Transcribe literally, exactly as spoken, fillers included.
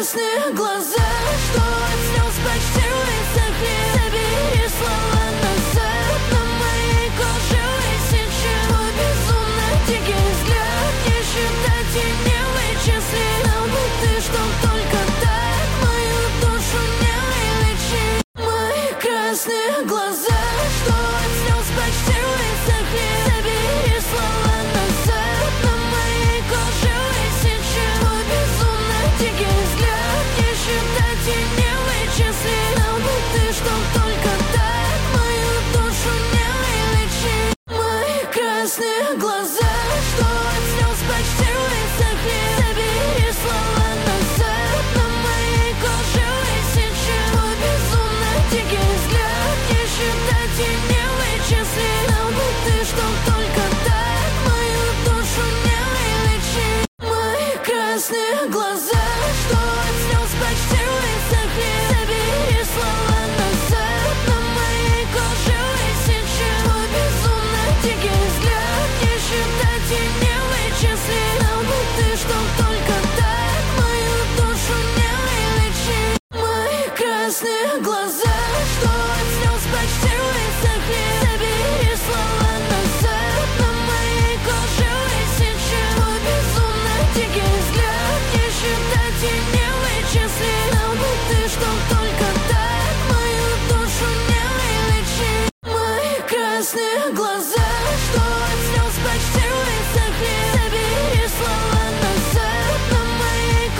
красные глаза, что от слез почти высохли. Забери слова назад, на моей коже высечет твой безумно дикий взгляд. Не считать и не вычислить, знал бы ты, что только так мою душу не вылечить. Мои красные глаза, что от слез почти высохли. Забери слова назад, на моей коже высечет твой безумно дикий взгляд. Не считать и не вычислить, знал бы ты, что только так мою душу не вылечить. Мои красные глаза, что от слез почти высохли. Забери слова назад, на моей коже высечет твой безумно дикий взгляд. Не считать и не вычислить, знал бы ты, что только так мою душу не вылечить. Мои красные глаза, что от